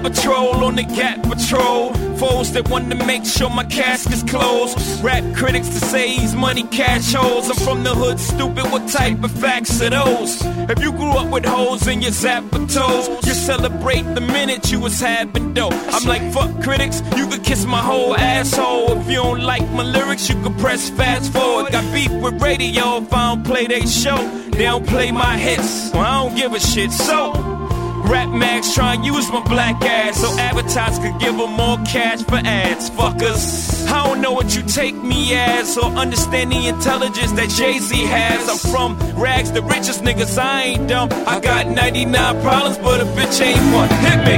patrol on the Gap Patrol. Foes that want to make sure my casket's closed. Rap critics to say he's money cash holes. I'm from the hood, stupid, what type of facts are those? If you grew up with holes in your zapatos, you celebrate the minute you was having dough. I'm like, fuck critics, you could kiss my whole asshole. If you don't like my lyrics, you could press fast forward. Got beef with radio if I don't play they show. They don't play my hits, well I don't give a shit. So Rap Max try and use my black ass so advertisers could give them more cash for ads. Fuckers, I don't know what you take me as or understand the intelligence that Jay-Z has. I'm from rags, the richest niggas, I ain't dumb. I got 99 problems, but a bitch ain't one. Hit me.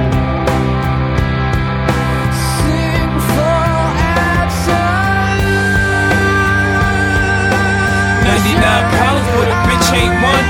99 problems, but a bitch ain't one.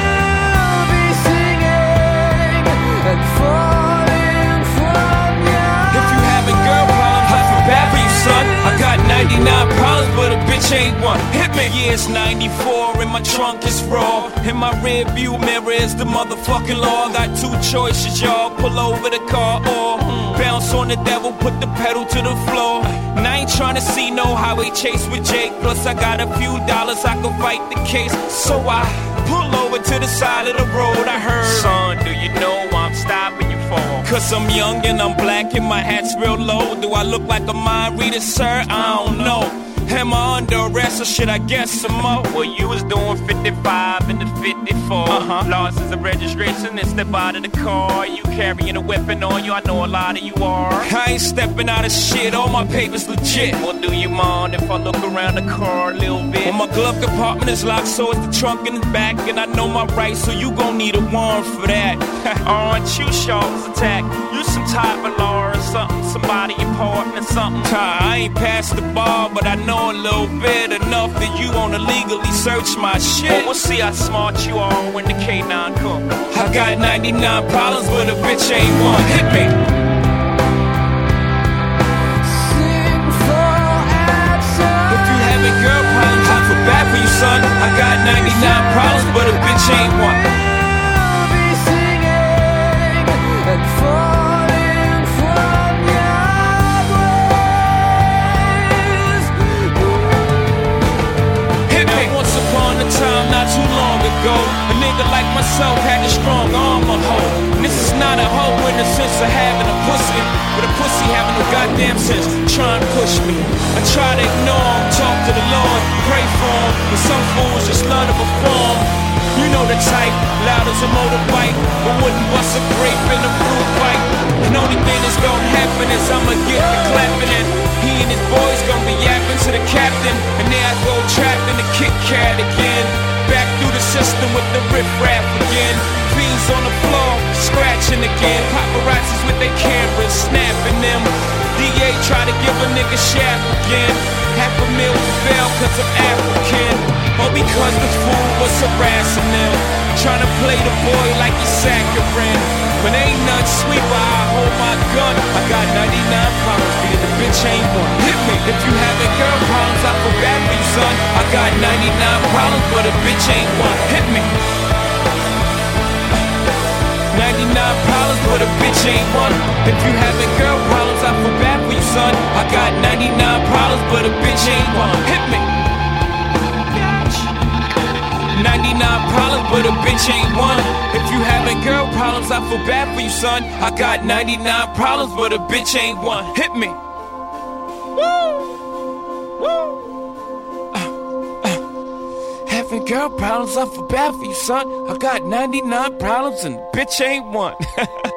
If you having girl problems, I feel bad for you, son. I got 99 problems, but a bitch ain't one. Hit me. Yeah, it's 94 and my trunk is raw. In my rear view mirror is the motherfucking law. I got two choices, y'all. Pull over the car or bounce on the devil, put the pedal to the floor. And I ain't tryna see no highway chase with Jake. Plus I got a few dollars, I can fight the case. So I pull over to the side of the road. I heard, son, do you know why I'm stopping you for? Cause I'm young and I'm black and my hat's real low. Do I look like a mind reader, sir? I don't know. Am I under arrest or should I guess some more? Well, you was doing 55 and the 54. Losses of registration and step out of the car. You carrying a weapon on you, I know a lot of you are. I ain't stepping out of shit, all my papers legit. Well, do you mind if I look around the car a little bit? Well, my glove compartment is locked, so is the trunk in the back. And I know my rights, so you gon' need a warrant for that. Aren't you sharp as attack? You some type of law or something, somebody important or something. I ain't past the bar, but I know a little bit enough that you wanna legally search my shit. We'll see how smart you are when the K9 come. I got 99 problems, but a bitch ain't one. Hit me. If you having girl problems, I feel bad for you, son. I got 99 problems, but a bitch ain't one. Time not too long ago, a nigga like myself had a strong arm a hoe. And this is not a hoe in the sense of having a pussy, but a pussy having no goddamn sense. Try and push me, I try to ignore him, talk to the Lord, pray for him, but some fools just love to perform. You know the type, loud as a motorbike, but wouldn't bust a grape in a fruit fight. And only thing that's gonna happen is I'ma get the clapping, and he and his boys gonna be yapping to the captain. And there I go trapped in the Kit Kat again. Back through the system with the riff-raff again. Fiends on the floor, scratching again. Paparazzis with their cameras, snapping them. DA try to give a nigga shaft again. $500,000 for bail cause I'm African. Or because the fool was harassing them. Trying to play the boy like he's saccharine. But ain't nothing sweet, but I hold my gun. I got 99 problems, being the bitch ain't one. Hit me. If you having girl problems, I feel bad for you, son. I got 99 problems, but a bitch ain't one. Hit me. 99 problems, but a bitch ain't one. If you having girl problems, I feel bad for you, son. I got 99 problems, but a bitch ain't one. Hit me. 99 problems, but a bitch ain't one. If you having girl problems, I feel bad for you, son. I got 99 problems, but a bitch ain't one. Hit me. Woo! Woo! Having girl problems, I feel bad for you, son. I got 99 problems and a bitch ain't one.